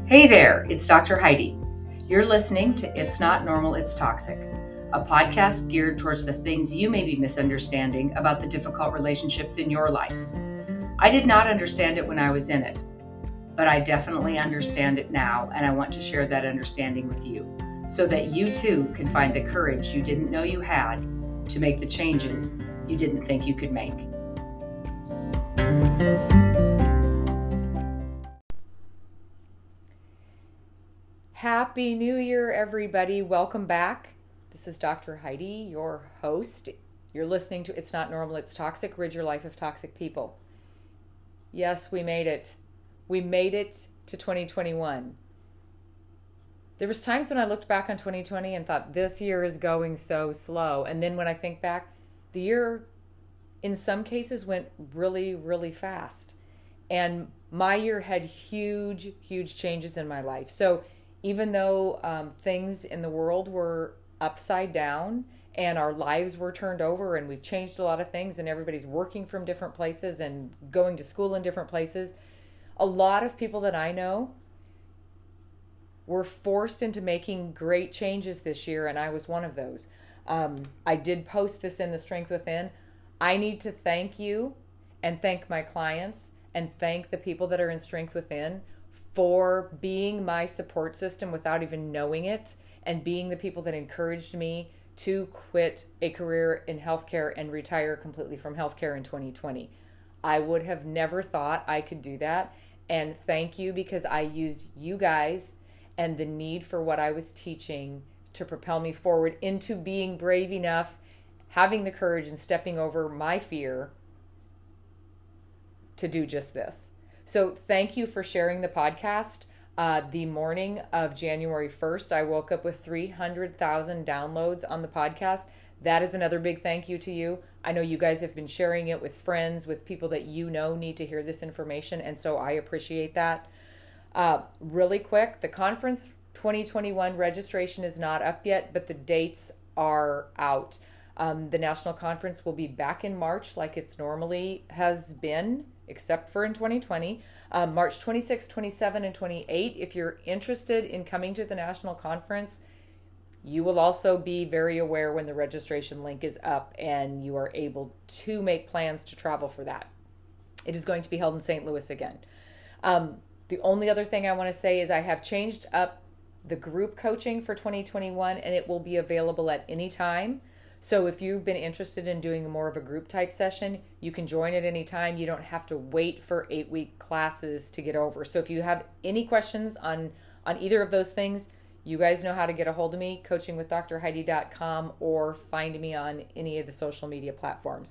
Hey there, it's Dr. Heidi. You're listening to It's Not Normal, It's Toxic, a podcast geared towards the things you may be misunderstanding about the difficult relationships in your life. I did not understand it when I was in it, but I definitely understand it now, and I want to share that understanding with you so that you too can find the courage you didn't know you had to make the changes you didn't think you could make. Happy New Year, everybody. Welcome back. This is Dr. Heidi, your host. You're listening to It's Not Normal, It's Toxic, Rid Your Life of Toxic People. Yes, we made it. We made it to 2021. There was times when I looked back on 2020 and thought, this year is going so slow. And then when I think back, the year in some cases went really, really fast. And my year had huge, huge changes in my life. So even though things in the world were upside down and our lives were turned over and we've changed a lot of things and everybody's working from different places and going to school in different places, a lot of people that I know were forced into making great changes this year, and I was one of those. I did post this in the Strength Within. I need to thank you and thank my clients and thank the people that are in Strength Within for being my support system without even knowing it, and being the people that encouraged me to quit a career in healthcare and retire completely from healthcare in 2020. I would have never thought I could do that, and thank you, because I used you guys and the need for what I was teaching to propel me forward into being brave enough, having the courage and stepping over my fear to do just this. So thank you for sharing the podcast. The morning of January 1st, I woke up with 300,000 downloads on the podcast. That is another big thank you to you. I know you guys have been sharing it with friends, with people that you know need to hear this information, and so I appreciate that. Really quick, the conference 2021 registration is not up yet, but the dates are out. The national conference will be back in March like it's normally has been, except for in 2020, March 26, 27, and 28. If you're interested in coming to the national conference, you will also be very aware when the registration link is up and you are able to make plans to travel for that. It is going to be held in St. Louis again. The only other thing I want to say is I have changed up the group coaching for 2021, and it will be available at any time. So if you've been interested in doing more of a group type session, you can join at any time. You don't have to wait for 8-week classes to get over. So if you have any questions on either of those things, you guys know how to get a hold of me, coachingwithdrheidi.com, or find me on any of the social media platforms.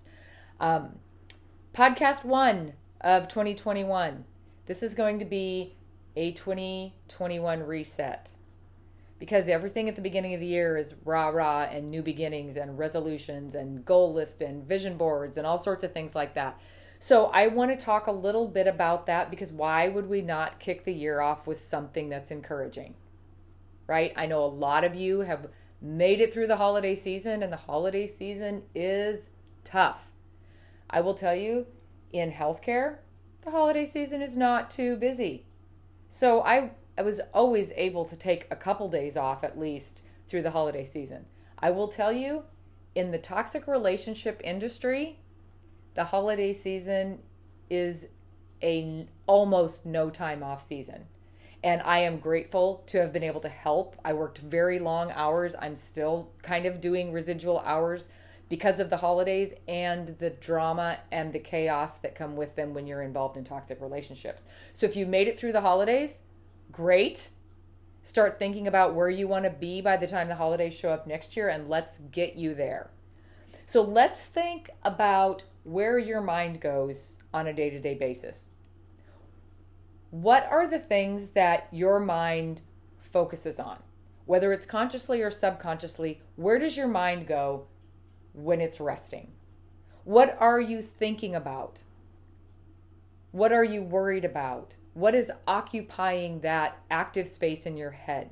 Podcast 1 of 2021. This is going to be a 2021 reset, because everything at the beginning of the year is rah-rah and new beginnings and resolutions and goal list and vision boards and all sorts of things like that. So I want to talk a little bit about that, because why would we not kick the year off with something that's encouraging, right? I know a lot of you have made it through the holiday season, and the holiday season is tough. I will tell you, in healthcare, the holiday season is not too busy. So I was always able to take a couple days off at least through the holiday season. I will tell you, in the toxic relationship industry, the holiday season is a almost no time off season. And I am grateful to have been able to help. I worked very long hours. I'm still kind of doing residual hours because of the holidays and the drama and the chaos that come with them when you're involved in toxic relationships. So if you made it through the holidays, great. Start thinking about where you want to be by the time the holidays show up next year, and let's get you there. So let's think about where your mind goes on a day-to-day basis. What are the things that your mind focuses on? Whether it's consciously or subconsciously, where does your mind go when it's resting? What are you thinking about? What are you worried about? What is occupying that active space in your head?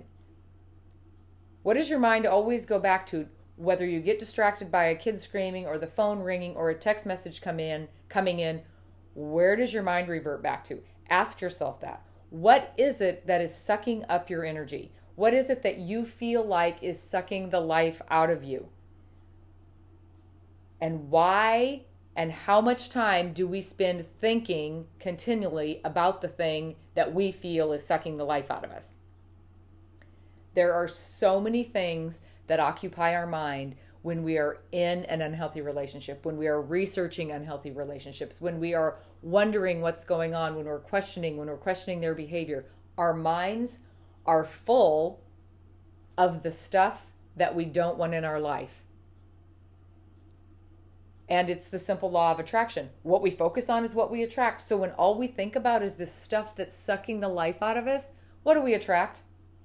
What does your mind always go back to, whether you get distracted by a kid screaming or the phone ringing or a text message coming in, where does your mind revert back to? Ask yourself that. What is it that is sucking up your energy? What is it that you feel like is sucking the life out of you? And why and how much time do we spend thinking continually about the thing that we feel is sucking the life out of us? There are so many things that occupy our mind when we are in an unhealthy relationship, when we are researching unhealthy relationships, when we are wondering what's going on, when we're questioning their behavior. Our minds are full of the stuff that we don't want in our life. And it's the simple law of attraction. What we focus on is what we attract. So when all we think about is this stuff that's sucking the life out of us, what do we attract?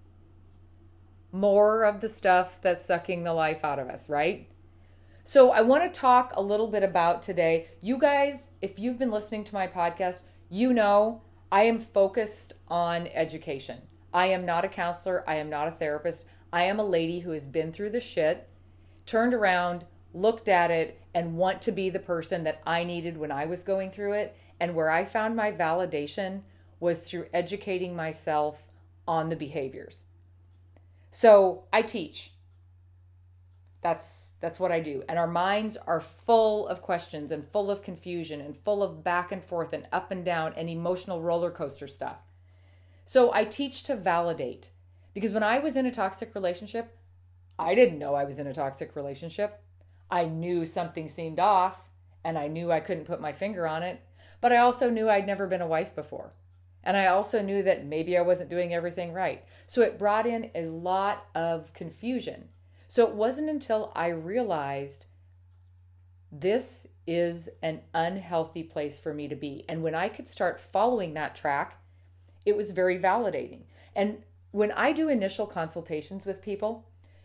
More of the stuff that's sucking the life out of us, right? So I want to talk a little bit about today. You guys, if you've been listening to my podcast, you know I am focused on education. I am not a counselor. I am not a therapist. I am a lady who has been through the shit, turned around, looked at it, and want to be the person that I needed when I was going through it. And where I found my validation was through educating myself on the behaviors. So I teach. That's what I do. And our minds are full of questions and full of confusion and full of back and forth and up and down and emotional roller coaster stuff. So I teach to validate. Because when I was in a toxic relationship, I didn't know I was in a toxic relationship. I knew something seemed off and I knew I couldn't put my finger on it. But I also knew I'd never been a wife before. And I also knew that maybe I wasn't doing everything right. So it brought in a lot of confusion. So it wasn't until I realized this is an unhealthy place for me to be. And when I could start following that track, it was very validating. And when I do initial consultations with people,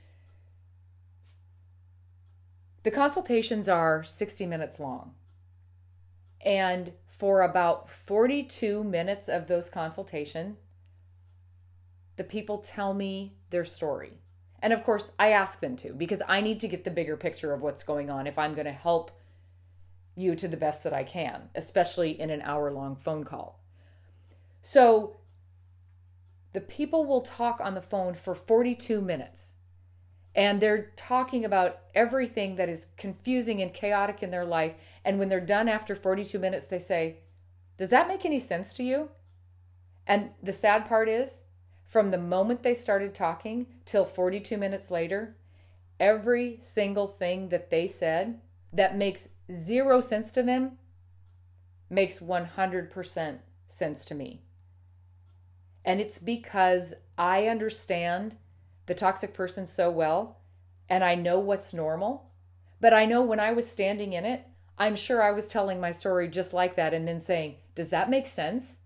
the consultations are 60 minutes long. And for about 42 minutes of those consultations, the people tell me their story. And of course, I ask them to, because I need to get the bigger picture of what's going on if I'm going to help you to the best that I can, especially in an hour-long phone call. So the people will talk on the phone for 42 minutes. And they're talking about everything that is confusing and chaotic in their life. And when they're done after 42 minutes, they say, "Does that make any sense to you?" And the sad part is, from the moment they started talking till 42 minutes later, every single thing that they said that makes zero sense to them makes 100% sense to me. And it's because I understand the toxic person so well, and I know what's normal, but I know when I was standing in it, I'm sure I was telling my story just like that and then saying, "Does that make sense?"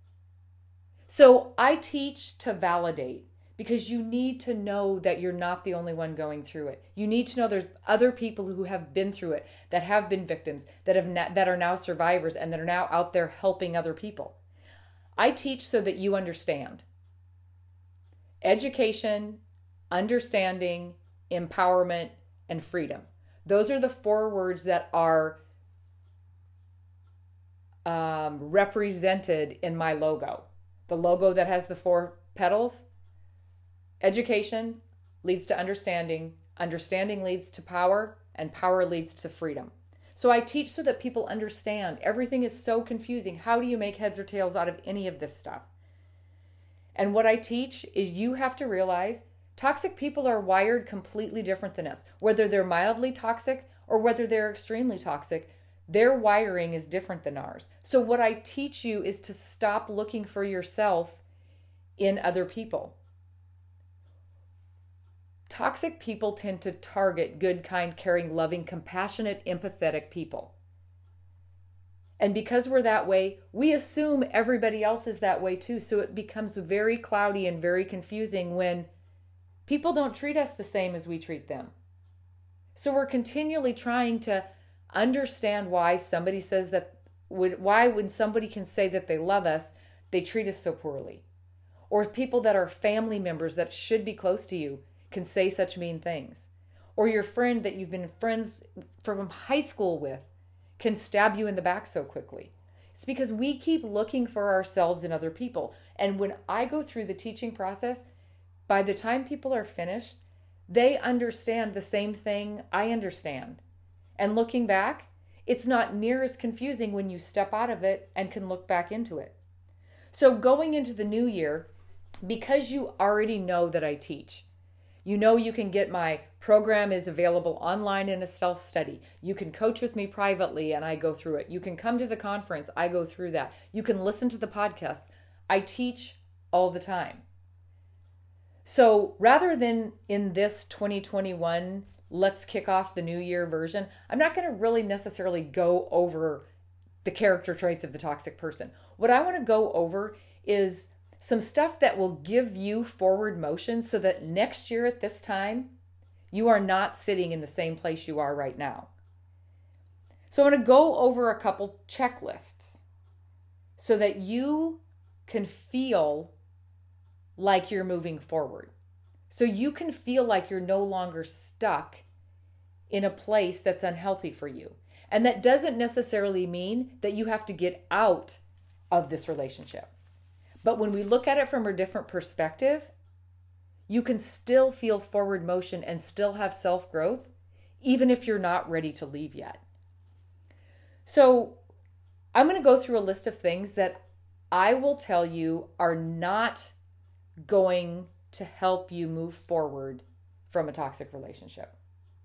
So I teach to validate, because you need to know that you're not the only one going through it. You need to know there's other people who have been through it, that have been victims, that are now survivors, and that are now out there helping other people. I teach so that you understand. Education, understanding, empowerment, and freedom. Those are the 4 words that are represented in my logo. The logo that has the 4 petals. Education leads to understanding. Understanding leads to power. And power leads to freedom. So I teach so that people understand. Everything is so confusing. How do you make heads or tails out of any of this stuff? And what I teach is you have to realize toxic people are wired completely different than us. Whether they're mildly toxic or whether they're extremely toxic, their wiring is different than ours. So what I teach you is to stop looking for yourself in other people. Toxic people tend to target good, kind, caring, loving, compassionate, empathetic people. And because we're that way, we assume everybody else is that way too. So it becomes very cloudy and very confusing when people don't treat us the same as we treat them. So we're continually trying to understand why somebody says that, why when somebody can say that they love us, they treat us so poorly. Or people that are family members that should be close to you can say such mean things. Or your friend that you've been friends from high school with can stab you in the back so quickly. It's because we keep looking for ourselves in other people. And when I go through the teaching process, by the time people are finished, they understand the same thing I understand. And looking back, it's not near as confusing when you step out of it and can look back into it. So going into the new year, because you already know that I teach, you know you can get my program is available online in a self-study. You can coach with me privately and I go through it. You can come to the conference, I go through that. You can listen to the podcast. I teach all the time. So rather than in this 2021, let's kick off the new year version, I'm not going to really necessarily go over the character traits of the toxic person. What I want to go over is some stuff that will give you forward motion so that next year at this time, you are not sitting in the same place you are right now. So I'm going to go over a couple checklists so that you can feel like you're moving forward. So you can feel like you're no longer stuck in a place that's unhealthy for you. And that doesn't necessarily mean that you have to get out of this relationship. But when we look at it from a different perspective, you can still feel forward motion and still have self-growth, even if you're not ready to leave yet. So I'm going to go through a list of things that I will tell you are not going to help you move forward from a toxic relationship.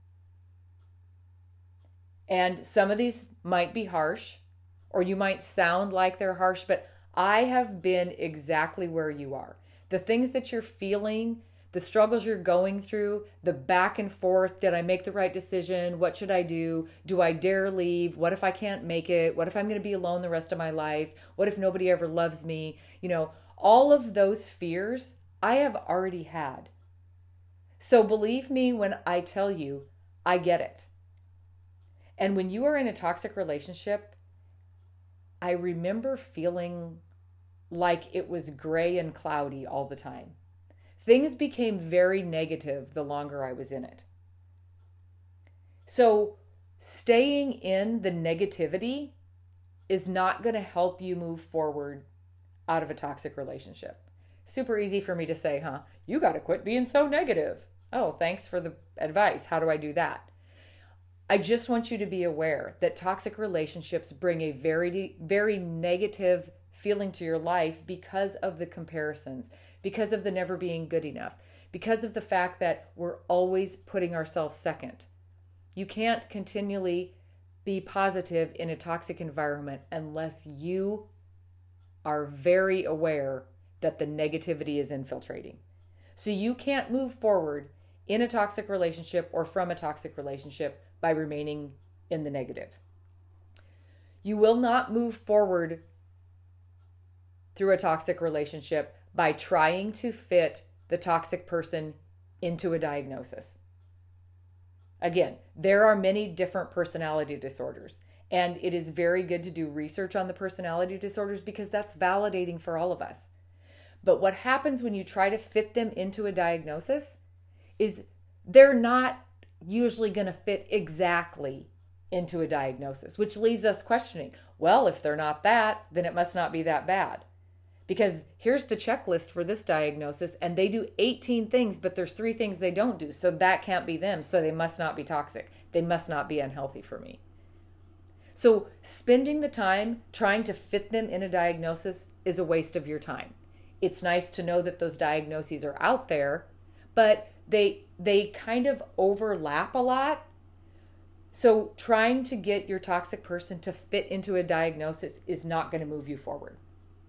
And some of these might be harsh, or you might sound like they're harsh, but I have been exactly where you are. The things that you're feeling, the struggles you're going through, the back and forth, did I make the right decision? What should I do? Do I dare leave? What if I can't make it? What if I'm going to be alone the rest of my life? What if nobody ever loves me? All of those fears I have already had. So believe me when I tell you, I get it. And when you are in a toxic relationship, I remember feeling like it was gray and cloudy all the time. Things became very negative the longer I was in it. So staying in the negativity is not going to help you move forward out of a toxic relationship. Super easy for me to say, huh? You got to quit being so negative. Oh, thanks for the advice. How do I do that? I just want you to be aware that toxic relationships bring a very, very negative feeling to your life because of the comparisons, because of the never being good enough, because of the fact that we're always putting ourselves second. You can't continually be positive in a toxic environment unless you are very aware that the negativity is infiltrating. So you can't move forward in a toxic relationship or from a toxic relationship by remaining in the negative. You will not move forward through a toxic relationship by trying to fit the toxic person into a diagnosis. Again, there are many different personality disorders, and it is very good to do research on the personality disorders because that's validating for all of us. But what happens when you try to fit them into a diagnosis is they're not usually going to fit exactly into a diagnosis, which leaves us questioning, well, if they're not that, then it must not be that bad. Because here's the checklist for this diagnosis, and they do 18 things, but there's 3 things they don't do. So that can't be them. So they must not be toxic. They must not be unhealthy for me. So spending the time trying to fit them in a diagnosis is a waste of your time. It's nice to know that those diagnoses are out there, but they kind of overlap a lot. So trying to get your toxic person to fit into a diagnosis is not going to move you forward.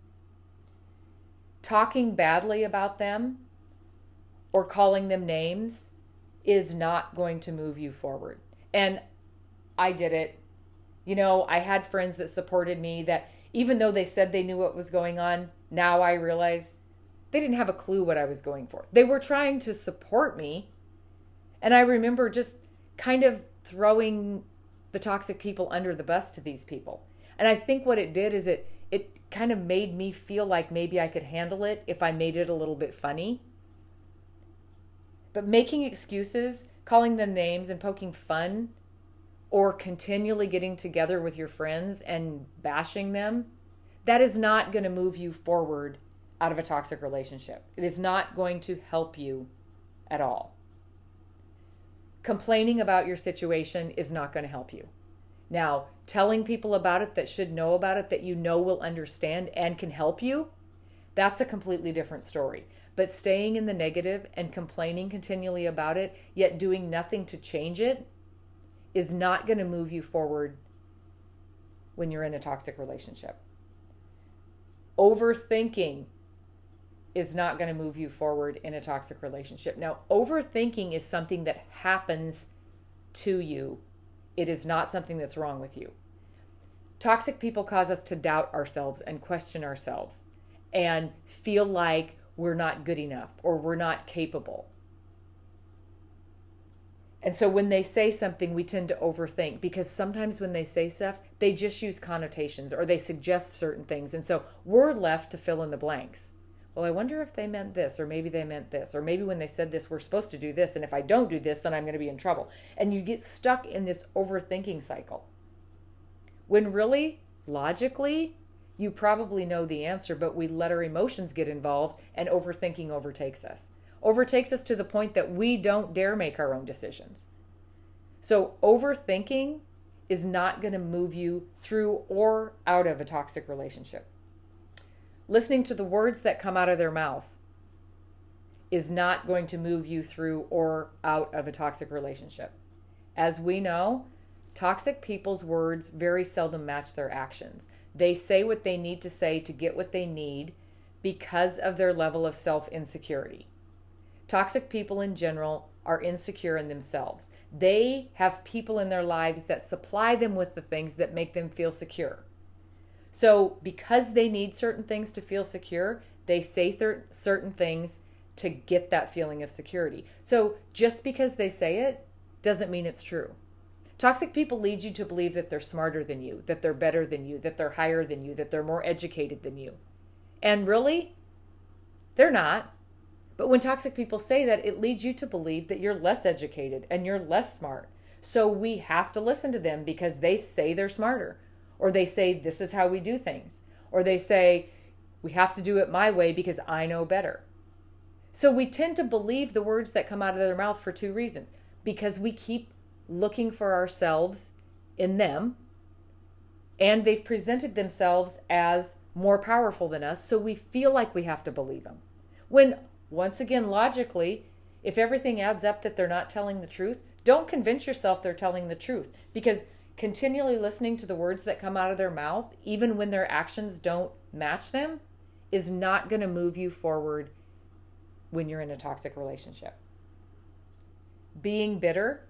Talking badly about them or calling them names is not going to move you forward. And I did it. I had friends that supported me that even though they said they knew what was going on, now I realize they didn't have a clue what I was going for. They were trying to support me. And I remember just kind of throwing the toxic people under the bus to these people. And I think what it did is it kind of made me feel like maybe I could handle it if I made it a little bit funny. But making excuses, calling them names, and poking fun or continually getting together with your friends and bashing them, that is not going to move you forward out of a toxic relationship. It is not going to help you at all. Complaining about your situation is not going to help you. Now, telling people about it that should know about it, that you know will understand and can help you, that's a completely different story. But staying in the negative and complaining continually about it, yet doing nothing to change it, is not going to move you forward when you're in a toxic relationship. Overthinking is not going to move you forward in a toxic relationship. Now, overthinking is something that happens to you. It is not something that's wrong with you. Toxic people cause us to doubt ourselves and question ourselves and feel like we're not good enough or we're not capable. And so when they say something, we tend to overthink, because sometimes when they say stuff, they just use connotations or they suggest certain things. And so we're left to fill in the blanks. Well, I wonder if they meant this, or maybe they meant this, or maybe when they said this, we're supposed to do this. And if I don't do this, then I'm going to be in trouble. And you get stuck in this overthinking cycle. When really, logically, you probably know the answer, but we let our emotions get involved and overthinking overtakes us. Overtakes us to the point that we don't dare make our own decisions. So overthinking is not going to move you through or out of a toxic relationship. Listening to the words that come out of their mouth is not going to move you through or out of a toxic relationship. As we know, toxic people's words very seldom match their actions. They say what they need to say to get what they need because of their level of self-insecurity. Toxic people in general are insecure in themselves. They have people in their lives that supply them with the things that make them feel secure. So because they need certain things to feel secure, they say certain things to get that feeling of security. So just because they say it doesn't mean it's true. Toxic people lead you to believe that they're smarter than you, that they're better than you, that they're higher than you, that they're more educated than you. And really, they're not. But when toxic people say that, it leads you to believe that you're less educated and you're less smart. So we have to listen to them because they say they're smarter. Or they say, this is how we do things. Or they say, we have to do it my way because I know better. So we tend to believe the words that come out of their mouth for two reasons. Because we keep looking for ourselves in them, and they've presented themselves as more powerful than us, so we feel like we have to believe them. When, once again, logically, if everything adds up that they're not telling the truth, don't convince yourself they're telling the truth, because continually listening to the words that come out of their mouth, even when their actions don't match them, is not going to move you forward when you're in a toxic relationship. Being bitter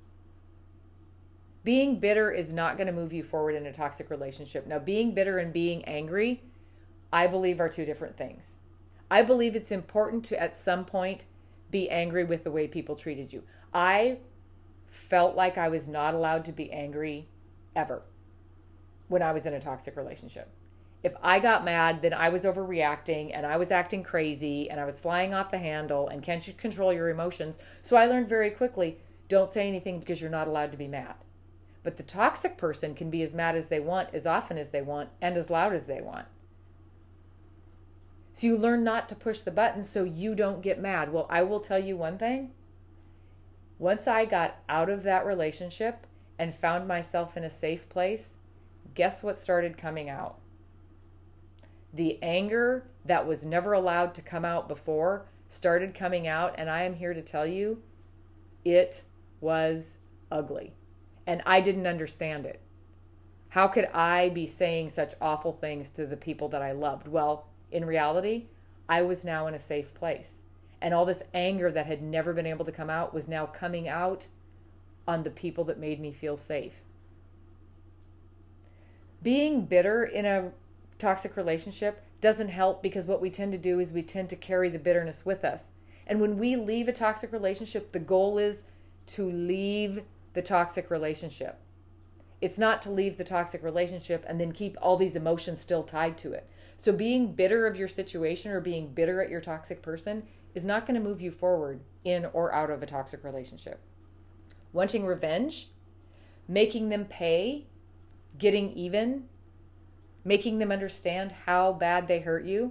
is not going to move you forward in a toxic relationship. Now, being bitter and being angry, I believe, are two different things. I believe it's important to, at some point, be angry with the way people treated you. I felt like I was not allowed to be angry ever when I was in a toxic relationship. If I got mad, then I was overreacting and I was acting crazy and I was flying off the handle, and can't you control your emotions? So I learned very quickly, don't say anything because you're not allowed to be mad. But the toxic person can be as mad as they want, as often as they want, and as loud as they want. So you learn not to push the button so you don't get mad. Well, I will tell you one thing. Once I got out of that relationship and found myself in a safe place, guess what started coming out? The anger that was never allowed to come out before started coming out, and I am here to tell you, it was ugly. And I didn't understand it. How could I be saying such awful things to the people that I loved? Well, in reality, I was now in a safe place. And all this anger that had never been able to come out was now coming out on the people that made me feel safe. Being bitter in a toxic relationship doesn't help, because what we tend to do is we tend to carry the bitterness with us. And when we leave a toxic relationship, the goal is to leave the toxic relationship. It's not to leave the toxic relationship and then keep all these emotions still tied to it. So being bitter of your situation or being bitter at your toxic person is not going to move you forward in or out of a toxic relationship. Wanting revenge? making them pay, getting even, making them understand how bad they hurt you.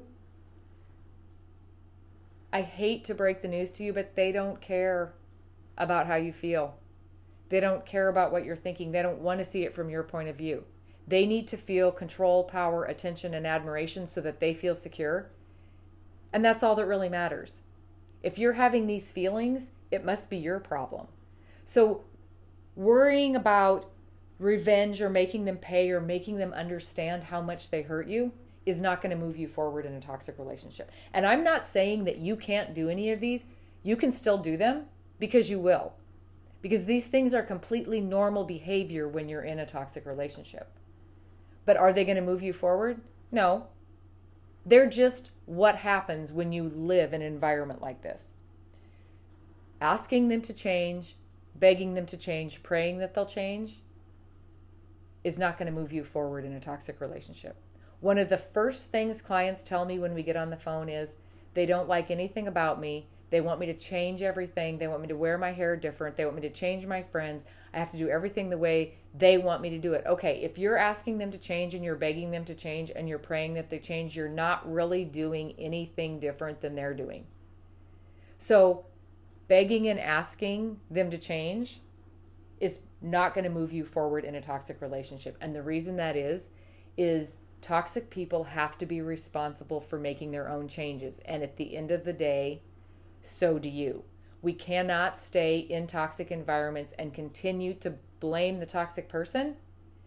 I hate to break the news to you, but they don't care about how you feel. They don't care about what you're thinking. They don't want to see it from your point of view. They need to feel control, power, attention, and admiration so that they feel secure. And that's all that really matters. If you're having these feelings, it must be your problem. So worrying about revenge or making them pay or making them understand how much they hurt you is not going to move you forward in a toxic relationship. And I'm not saying that you can't do any of these. You can still do them because you will. Because these things are completely normal behavior when you're in a toxic relationship. But are they going to move you forward? No. They're just what happens when you live in an environment like this. Asking them to change, begging them to change, praying that they'll change is not going to move you forward in a toxic relationship. One of the first things clients tell me when we get on the phone is they don't like anything about me. They want me to change everything. They want me to wear my hair different. They want me to change my friends. I have to do everything the way they want me to do it. Okay, if you're asking them to change and you're begging them to change and you're praying that they change, you're not really doing anything different than they're doing. So begging and asking them to change is not going to move you forward in a toxic relationship. And the reason that is toxic people have to be responsible for making their own changes. And at the end of the day, so do you. We cannot stay in toxic environments and continue to blame the toxic person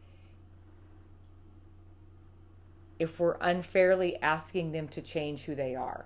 if we're unfairly asking them to change who they are.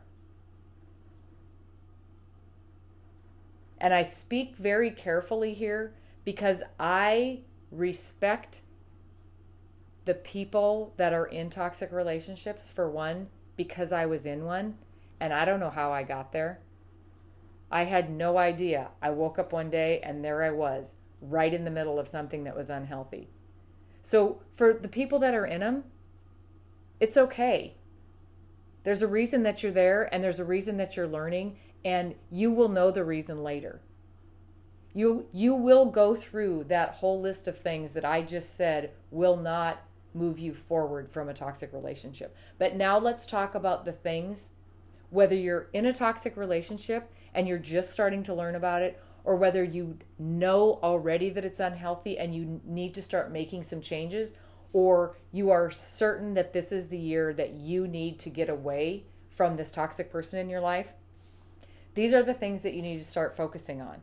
And I speak very carefully here because I respect the people that are in toxic relationships, for one, because I was in one, and I don't know how I got there. I had no idea. I woke up one day and there I was, right in the middle of something that was unhealthy. So for the people that are in them, it's okay. There's a reason that you're there, and there's a reason that you're learning, and you will know the reason later. You will go through that whole list of things that I just said will not move you forward from a toxic relationship. But now let's talk about the things, whether you're in a toxic relationship and you're just starting to learn about it, or whether you know already that it's unhealthy and you need to start making some changes, or you are certain that this is the year that you need to get away from this toxic person in your life. These are the things that you need to start focusing on.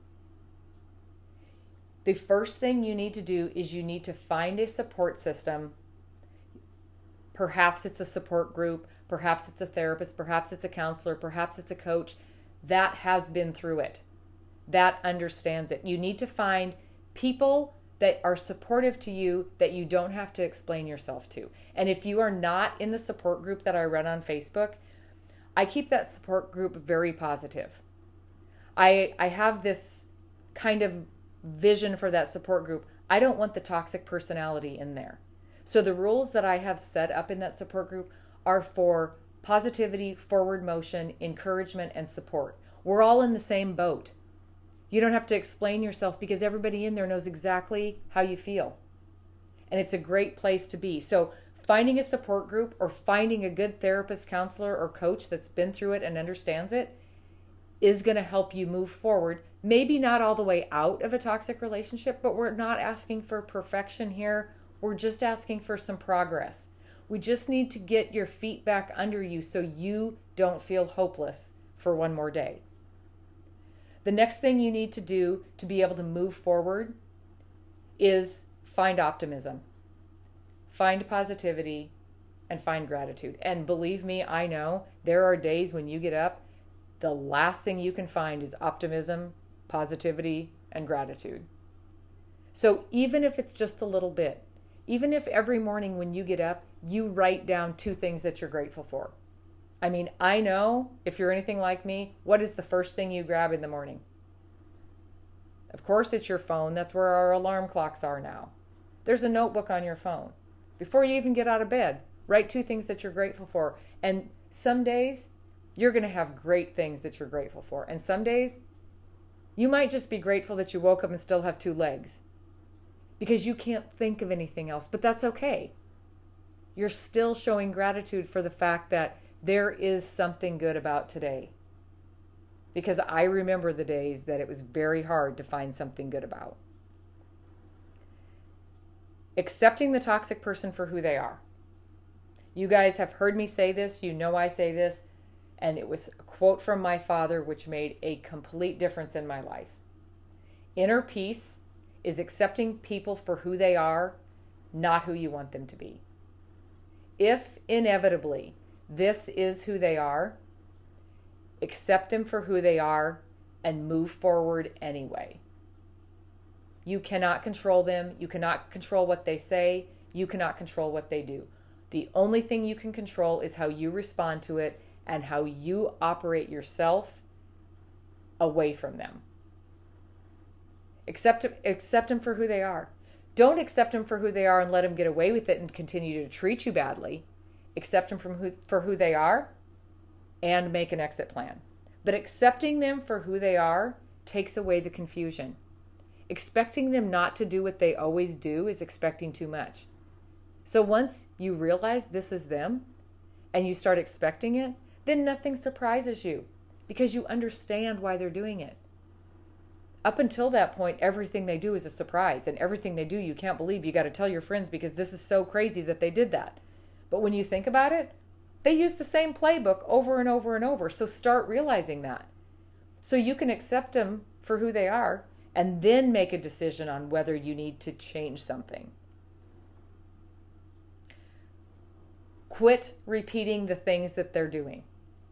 The first thing you need to do is you need to find a support system. Perhaps it's a support group, perhaps it's a therapist, perhaps it's a counselor, perhaps it's a coach that has been through it, that understands it. You need to find people that are supportive to you that you don't have to explain yourself to. And if you are not in the support group that I run on Facebook, I keep that support group very positive. I have this kind of vision for that support group. I don't want the toxic personality in there. So the rules that I have set up in that support group are for positivity, forward motion, encouragement, and support. We're all in the same boat. You don't have to explain yourself because everybody in there knows exactly how you feel. And it's a great place to be. So finding a support group or finding a good therapist, counselor, or coach that's been through it and understands it is going to help you move forward. Maybe not all the way out of a toxic relationship, but we're not asking for perfection here. We're just asking for some progress. We just need to get your feet back under you so you don't feel hopeless for one more day. The next thing you need to do to be able to move forward is find optimism, find positivity, and find gratitude. And believe me, I know there are days when you get up, the last thing you can find is optimism, positivity, and gratitude. So even if it's just a little bit, even if every morning when you get up, you write down 2 things that you're grateful for. I mean, I know if you're anything like me, what is the first thing you grab in the morning? Of course, it's your phone. That's where our alarm clocks are now. There's a notebook on your phone. Before you even get out of bed, write 2 things that you're grateful for. And some days, you're going to have great things that you're grateful for. And some days, you might just be grateful that you woke up and still have 2 legs. because you can't think of anything else, but that's okay. You're still showing gratitude for the fact that there is something good about today. Because I remember the days that it was very hard to find something good about. Accepting the toxic person for who they are. You guys have heard me say this, you know I say this, and it was a quote from my father which made a complete difference in my life. Inner peace is accepting people for who they are, not who you want them to be. If inevitably this is who they are, accept them for who they are and move forward anyway. You cannot control them. You cannot control what they say. You cannot control what they do. The only thing you can control is how you respond to it and how you operate yourself away from them. Accept them for who they are. Don't accept them for who they are and let them get away with it and continue to treat you badly. Accept them for who they are and make an exit plan. But accepting them for who they are takes away the confusion. Expecting them not to do what they always do is expecting too much. So once you realize this is them and you start expecting it, then nothing surprises you because you understand why they're doing it. Up until that point, everything they do is a surprise, and everything they do you can't believe. You got to tell your friends because this is so crazy that they did that. But when you think about it, they use the same playbook over and over and over. So start realizing that. So you can accept them for who they are and then make a decision on whether you need to change something. Quit repeating the things that they're doing.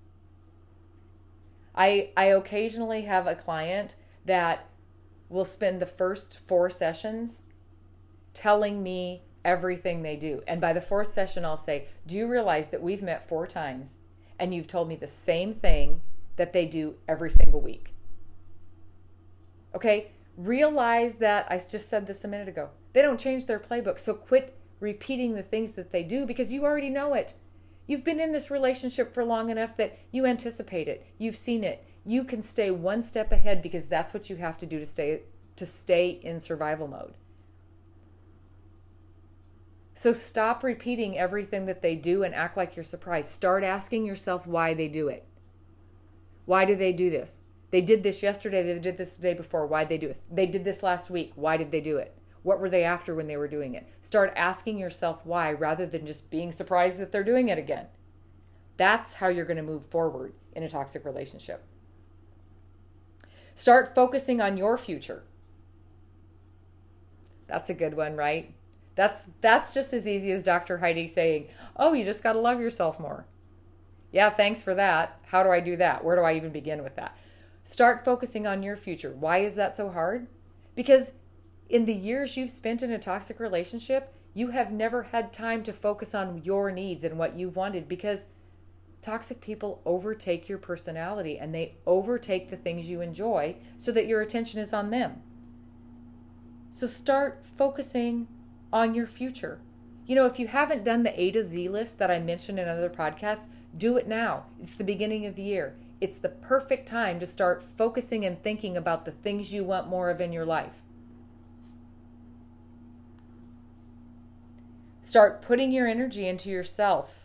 I occasionally have a client that will spend the first 4 sessions telling me everything they do. And by the 4th session, I'll say, do you realize that we've met 4 times and you've told me the same thing that they do every single week? Okay, realize that I just said this a minute ago. They don't change their playbook. So quit repeating the things that they do because you already know it. You've been in this relationship for long enough that you anticipate it. You've seen it. You can stay one step ahead because that's what you have to do to stay in survival mode. So stop repeating everything that they do and act like you're surprised. Start asking yourself why they do it. Why do they do this? They did this yesterday. They did this the day before. Why'd they do it? They did this last week. Why did they do it? What were they after when they were doing it? Start asking yourself why rather than just being surprised that they're doing it again. That's how you're going to move forward in a toxic relationship. Start focusing on your future. That's a good one, right? That's just as easy as Dr. Heidi saying, oh, you just got to love yourself more. Yeah, thanks for that. How do I do that? Where do I even begin with that? Start focusing on your future. Why is that so hard? Because in the years you've spent in a toxic relationship, you have never had time to focus on your needs and what you've wanted because toxic people overtake your personality and they overtake the things you enjoy so that your attention is on them. So start focusing on your future. You know, if you haven't done the A to Z list that I mentioned in other podcasts, do it now. It's the beginning of the year. It's the perfect time to start focusing and thinking about the things you want more of in your life. Start putting your energy into yourself.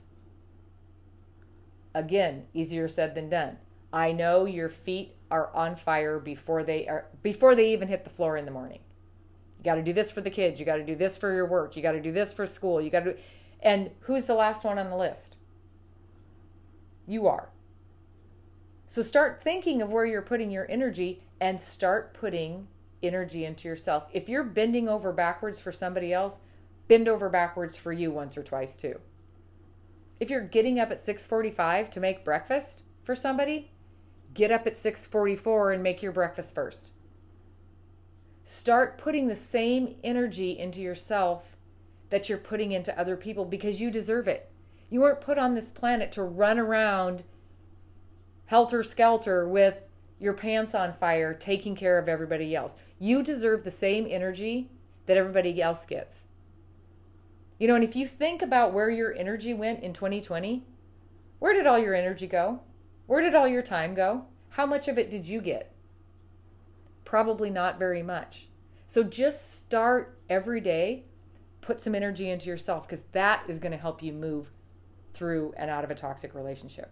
Again, easier said than done. I know your feet are on fire before they even hit the floor in the morning. You got to do this for the kids. You got to do this for your work. You got to do this for school. You got to do, and who's the last one on the list? You are. So start thinking of where you're putting your energy and start putting energy into yourself. If you're bending over backwards for somebody else, bend over backwards for you once or twice too. If you're getting up at 6:45 to make breakfast for somebody, get up at 6:44 and make your breakfast first. Start putting the same energy into yourself that you're putting into other people because you deserve it. You weren't put on this planet to run around helter-skelter with your pants on fire taking care of everybody else. You deserve the same energy that everybody else gets. You know, and if you think about where your energy went in 2020, where did all your energy go? Where did all your time go? How much of it did you get? Probably not very much. So just start every day, put some energy into yourself, because that is going to help you move through and out of a toxic relationship.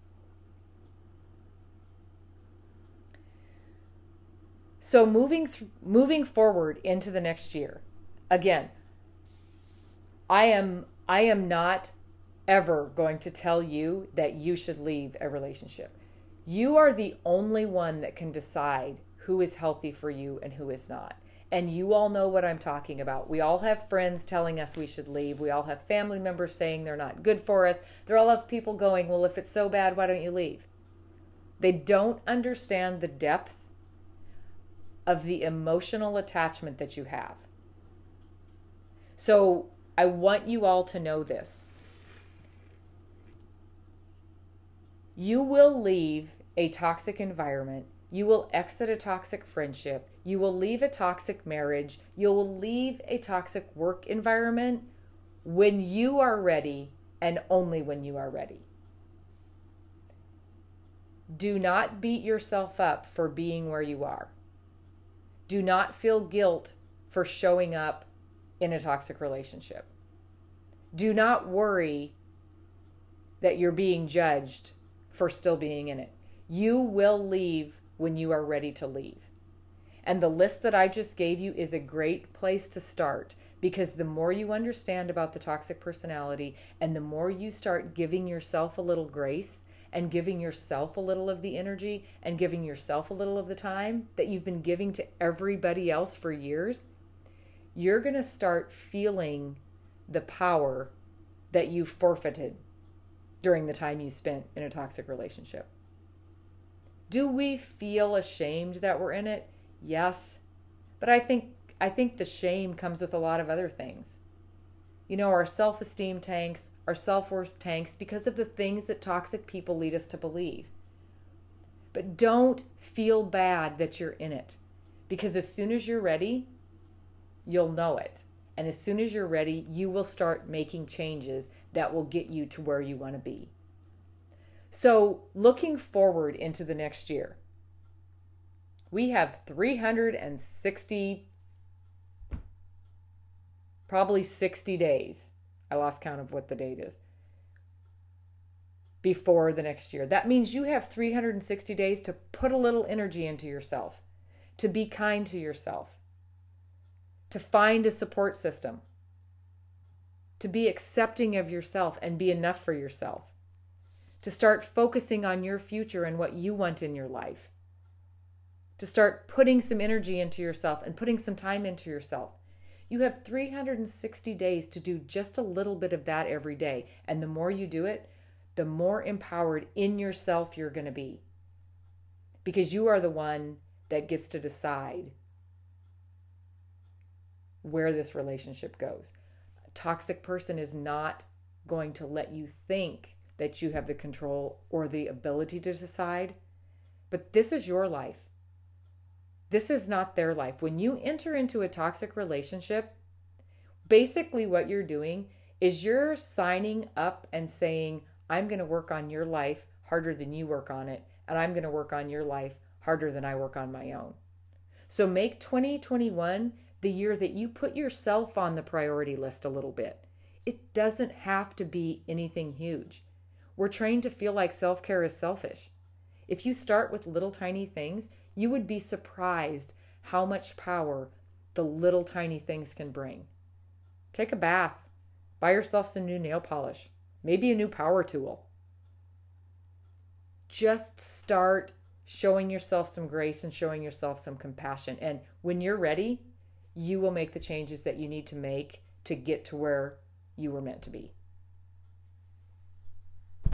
So moving forward into the next year, again, I am not ever going to tell you that you should leave a relationship. You are the only one that can decide who is healthy for you and who is not. And you all know what I'm talking about. We all have friends telling us we should leave. We all have family members saying they're not good for us. There all have people going, well, if it's so bad, why don't you leave? They don't understand the depth of the emotional attachment that you have. So I want you all to know this. You will leave a toxic environment. You will exit a toxic friendship. You will leave a toxic marriage. You will leave a toxic work environment when you are ready, and only when you are ready. Do not beat yourself up for being where you are. Do not feel guilt for showing up in a toxic relationship. Do not worry that you're being judged for still being in it. You will leave when you are ready to leave. And the list that I just gave you is a great place to start, because the more you understand about the toxic personality and the more you start giving yourself a little grace and giving yourself a little of the energy and giving yourself a little of the time that you've been giving to everybody else for years, you're going to start feeling the power that you forfeited during the time you spent in a toxic relationship. Do we feel ashamed that we're in it? Yes. But I think the shame comes with a lot of other things. You know, our self-esteem tanks, our self-worth tanks, because of the things that toxic people lead us to believe. But don't feel bad that you're in it, because as soon as you're ready, you'll know it. And as soon as you're ready, you will start making changes that will get you to where you want to be. So looking forward into the next year, we have 360, probably 60 days. I lost count of what the date is. Before the next year. That means you have 360 days to put a little energy into yourself, to be kind to yourself, to find a support system, to be accepting of yourself and be enough for yourself, to start focusing on your future and what you want in your life, to start putting some energy into yourself and putting some time into yourself. You have 360 days to do just a little bit of that every day. And the more you do it, the more empowered in yourself you're going to be. Because you are the one that gets to decide where this relationship goes. A toxic person is not going to let you think that you have the control or the ability to decide. But this is your life. This is not their life. When you enter into a toxic relationship, basically what you're doing is you're signing up and saying, I'm going to work on your life harder than you work on it, and I'm going to work on your life harder than I work on my own. So make 2021 the year that you put yourself on the priority list a little bit. It doesn't have to be anything huge. We're trained to feel like self-care is selfish. If you start with little tiny things, you would be surprised how much power the little tiny things can bring. Take a bath. Buy yourself some new nail polish. Maybe a new power tool. Just start showing yourself some grace and showing yourself some compassion. And when you're ready, you will make the changes that you need to make to get to where you were meant to be.